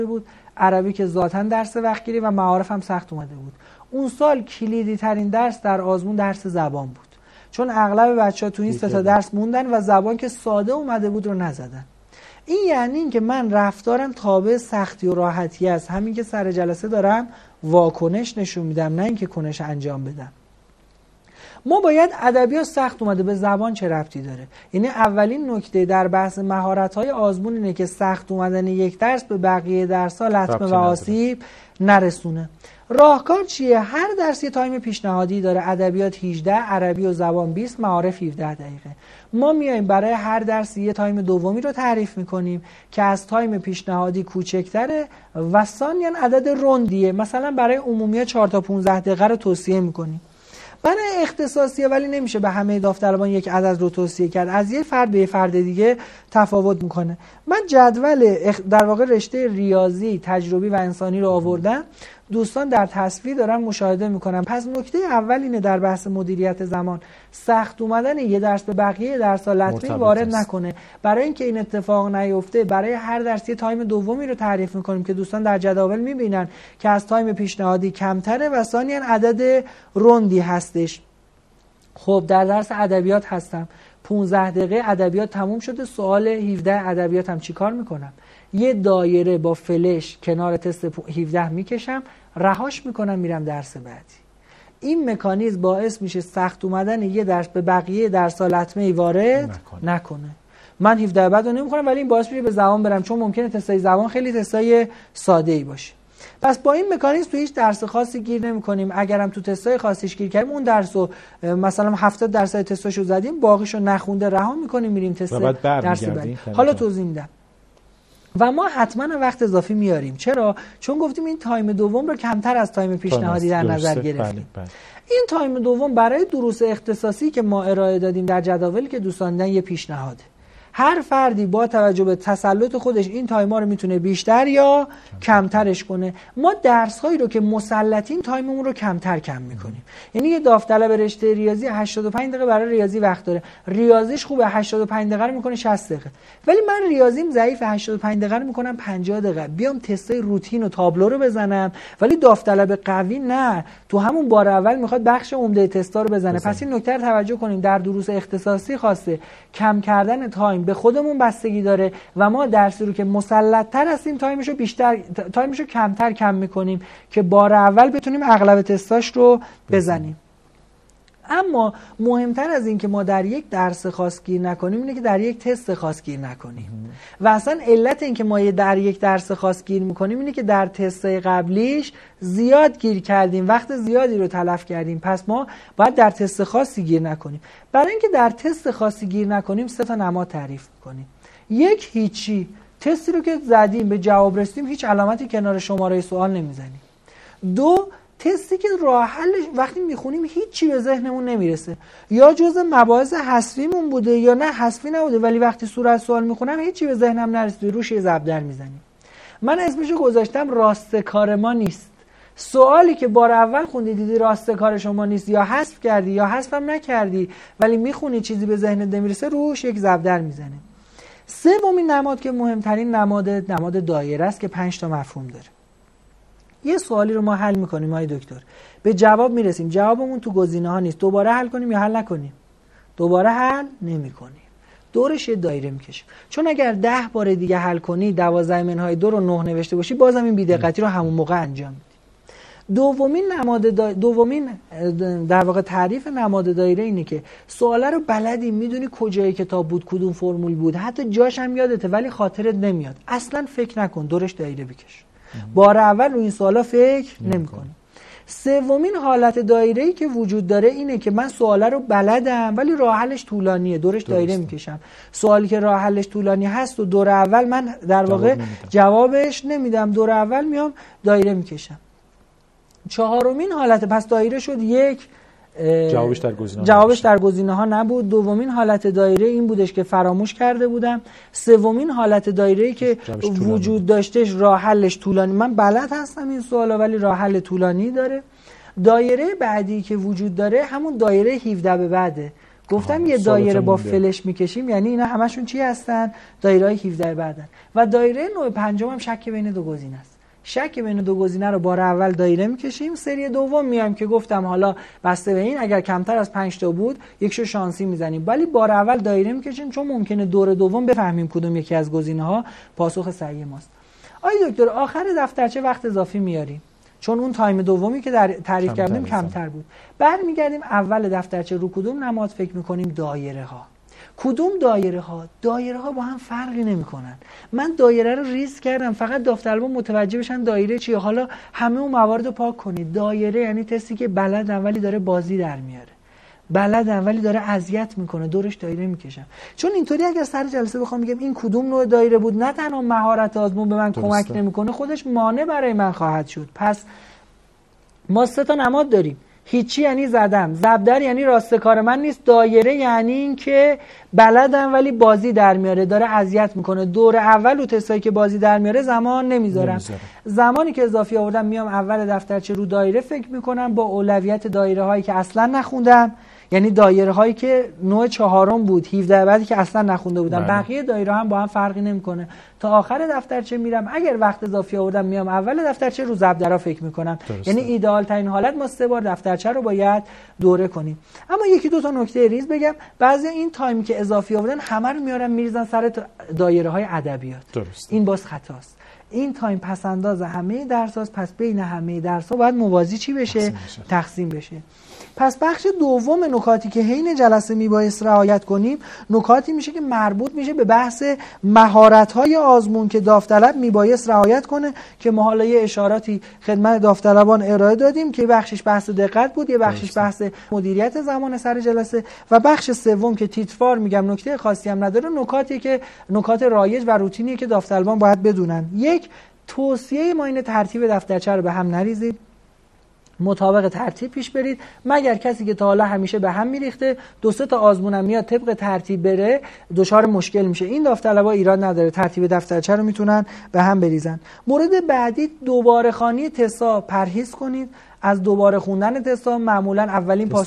بود، عربی که ذاتاً درس وقتگیری و معارف هم سخت اومده بود. اون سال کلیدی ترین درس در آزمون درس زبان بود، چون اغلب بچه‌ها تو این 3 تا درس موندن و زبان که ساده اومده بود رو نزدن. این یعنی این که من رفتارم تابع سختی و راحتی است، همین که سر جلسه دارم واکنش نشون میدم نه اینکه کنش انجام بدم. ما باید ادبیات سخت اومده به زبان چه ربطی داره؟ یعنی اولین نکته در بحث مهارت‌های آزمون اینه که سخت اومدن یک درس به بقیه درس‌ها لطمه و آسیب نرسونه. راهکار چیه؟ هر درس یه تایم پیشنهادی داره. ادبیات 18، عربی و زبان 20، معارف 17 دقیقه. ما میایم برای هر درس یه تایم دومی رو تعریف میکنیم که از تایم پیشنهادی کوچکتره و ثانیاً عدد رندیه. مثلا برای عمومی 4 تا 15 دقیقه رو توصیه میکنیم. برای اختصاصیه ولی نمیشه به همه داوطلبان یک عدد رو توصیه کرد، از یه فرد به یه فرد دیگه تفاوت میکنه. من جدول در واقع رشته ریاضی، تجربی و انسانی رو آوردم، دوستان در تصویر دارن مشاهده میکنن. پس نکته اول اینه در بحث مدیریت زمان، سخت اومدن یه درس به بقیه درس‌ها لطمه وارد نکنه. برای اینکه این اتفاق نیفته برای هر درس یه تایم دومی رو تعریف میکنیم که دوستان در جداول میبینن که از تایم پیشنهادی کمتره و ثانیاً عدد رندی هستش. خب در درس ادبیات هستم، 15 دقیقه ادبیات تموم شده، سوال 17 ادبیات هم چیکار میکنم؟ یه دایره با فلش کنار تست 17 میکشم، رهاش میکنم، میرم درس بعدی. این مکانیزم باعث میشه سخت اومدن یه درس به بقیه درس‌ها لطمه وارد نکنه. من 17 بعد رو نمیخونم ولی این باعث میشه به زبان برم، چون ممکنه تستای زبان خیلی تستای ساده‌ای باشه. پس با این مکانیزم تو هیچ درس خاصی گیر نمی‌کنیم. اگرم تو تستای خاصیش گیر کردیم اون درسو مثلا 70% تستاشو زدیم، باقیشو نخونده رها می‌کنیم، میریم تست درس بعدی. حالا توضیح میدم. و ما حتما وقت اضافی میاریم. چرا؟ چون گفتیم این تایم دوم رو کمتر از تایم پیشنهادی در نظر گرفتیم. این تایم دوم برای دروس اختصاصی که ما ارائه دادیم در جداولی که دوستان دیدن یه پیشنهاده. هر فردی با توجه به تسلط خودش این تایما رو میتونه بیشتر یا کمترش کنه. ما درس‌هایی رو که مسلطین تایممون رو کمتر میکنیم. یعنی یه داوطلب رشته ریاضی 85 دقیقه برای ریاضی وقت داره، ریاضیش خوبه 85 دقیقه رو میکنه 60 دقیقه. ولی من ریاضیم ضعیف 85 دقیقه رو میکنم 50 دقیقه. بیام تستای روتین و تابلو رو بزنم. ولی داوطلب قوی نه، تو همون بار اول میخواد بخش عمده تستا رو بزنه. پس این نکته رو توجه کنیم، در دروس اختصاصی خواسته کم کردن تایم به خودمون بستگی داره و ما درسی رو که مسلط‌تر هستیم تایمشو کمتر کم میکنیم که بار اول بتونیم اغلب تستاش رو بزنیم. اما مهمتر از این که ما در یک درس خاص گیر نکنیم اینه که در یک تست خاص گیر نکنیم. و اصلا علت این که ما در یک درس خاص گیر میکنیم اینه که در تستای قبلیش زیاد گیر کردیم، وقت زیادی رو تلف کردیم. پس ما باید در تست خاصی گیر نکنیم. برای اینکه در تست خاصی گیر نکنیم 3 تا نماد تعریف میکنیم. یک، هیچی، تستی رو که زدیم به جواب رسیدیم هیچ علامتی کنار شماره سوال نمیزنیم. 2، تستی که راه حلش وقتی میخونیم هیچی به ذهنمون نمیرسه، یا جزء مباحث حذفیمون بوده یا نه حذفی نبوده، ولی وقتی صورت سوال میخونم هیچی به ذهنم نرسیده، روش یه ضرب در میزنیم. من اسمشو گذاشتم راستکار ما نیست. سوالی که بار اول خوندی دیدی راستکار شما نیست، یا حذف کردی یا حذفم نکردی ولی میخونی چیزی به ذهنت نمیرسه، روش یک ضرب در میزنه. سومین نماد که مهمترین نماد دایره است که 5 تا مفهوم داره. یه سوالی رو ما حل میکنیم آقای دکتر، به جواب میرسیم، جوابمون تو گزینه ها نیست، دوباره حل کنیم یا حل نکنیم؟ دوباره حل نمیکنیم، دورش یه دایره میکشیم. چون اگر 10 بار دیگه حل کنی 12 منهای 2 رو 9 نوشته باشی بازم این بی‌دقتی رو همون موقع انجام میدی. دومین در واقع تعریف نماد دایره اینه که سواله رو بلدی، میدونی کجای کتاب بود، کدوم فرمول بود، حتی جاش هم یادته ولی خاطرت نمیاد، اصلا فکر نکن، دورش دایره بکش. بار اول رو این سوالا فکر نمی‌کنی. سومین حالت دایره‌ای که وجود داره اینه که من سوالا رو بلدم ولی راه حلش طولانیه، دورش دایره میکشم. سوالی که راه حلش طولانی هست و دور اول من در واقع جوابش نمیدم، دور اول میام دایره میکشم. چهارمین حالت، پس دایره شد یک، جوابش در گزینه ها نبود. دومین حالت دایره این بودش که فراموش کرده بودم. سومین حالت دایره‌ای که وجود داشتش راه حلش طولانی، من بلد هستم این سوالا ولی راه حل طولانی داره. دایره بعدی که وجود داره همون دایره 17 به بعده. گفتم یه دایره با فلش میکشیم، یعنی اینا همشون چی هستن؟ دایره‌های 17 بعدن. و دایره نوع پنجم هم شک بین دو گزینه است. شک بین دو گزینه رو بار اول دایره میکشیم، سری دوم میایم که گفتم حالا بسته به این اگر کمتر از 5 تا بود یکشو شانسی میزنیم، ولی بار اول دایره میکشیم چون ممکنه دور دوم بفهمیم کدوم یکی از گزینه‌ها پاسخ صحیح ماست. آقای دکتر آخر دفترچه وقت اضافی میاریم چون اون تایم دومی که در تعریف کردیم کمتر بود. برمیگردیم اول دفترچه رو کدوم نماد فکر میکنیم؟ دایره ها. کدوم دایره ها؟ دایره ها با هم فرقی نمیکنن. من دایره رو ریز کردم فقط داوطلبان متوجه بشن دایره چیه. حالا همه اون موارد رو پاک کنید. دایره یعنی تستی که بلد اولی داره بازی در میاره، بلد اولی داره اذیت میکنه، دورش دایره میکشم. چون اینطوری اگر سر جلسه بخوام بگم این کدوم نوع دایره بود، نه تنها مهارت آزمون به من کمک نمیکنه، خودش مانع برای من خواهد شد. پس ما 3 تا نماد داریم. هیچی یعنی زدم، زبدر یعنی راست کار من نیست، دایره یعنی این که بلدم ولی بازی در میاره، داره اذیت میکنه. دور اول و تستایی که بازی در میاره زمان نمیذارم. زمانی که اضافی آوردم میام اول دفترچه رو دایره فکر میکنم با اولویت دایره هایی که اصلا نخوندم، یعنی دایره هایی که نوع 4 بود 17 بعدی که اصلا نخونده بودم. بقیه دایره هم با هم فرقی نمیکنه. تا آخر دفترچه میرم، اگر وقت اضافی آوردم میام اول دفترچه رو ضربدرا فکر میکنم. یعنی ایدئال ترین حالت ما 3 بار دفترچه رو باید دوره کنیم. اما یکی دو تا نکته ریز بگم. بعضی این تایمی که اضافی آوردن همه رو میارن میریزن سر دایره های ادبیات. این باز خطاست. این تایم پس انداز همه درس‌هاست، پس بین همه درس‌ها باید موازی چی بشه؟ تقسیم بشه. پس بخش دوم نکاتی که حین جلسه میبایست رعایت کنیم نکاتی میشه که مربوط میشه به بحث مهارت‌های آزمون که داوطلب میبایست رعایت کنه که ما حالا یه اشاراتی خدمت داوطلبان ارائه دادیم که بخشش بحث دقت بود، یه بخشش بحث مدیریت زمان سر جلسه و بخش سوم که تیتروار میگم نکته خاصی هم نداره، نکاتی که نکات رایج و روتینی که داوطلبان باید بدونن. یک، توصیه ما اینه ترتیب دفترچه رو به هم نریزید، مطابق ترتیب پیش برید، مگر کسی که تا حالا همیشه به هم میریخته 2-3 تا آزمونم میاد طبق ترتیب بره دچار مشکل میشه. این داوطلبا ایراد نداره، ترتیب دفترچه رو میتونن به هم بریزن. مورد بعدی دوباره خوانی تستا، پرهیز کنید از دوباره خوندن تستا. معمولا اولین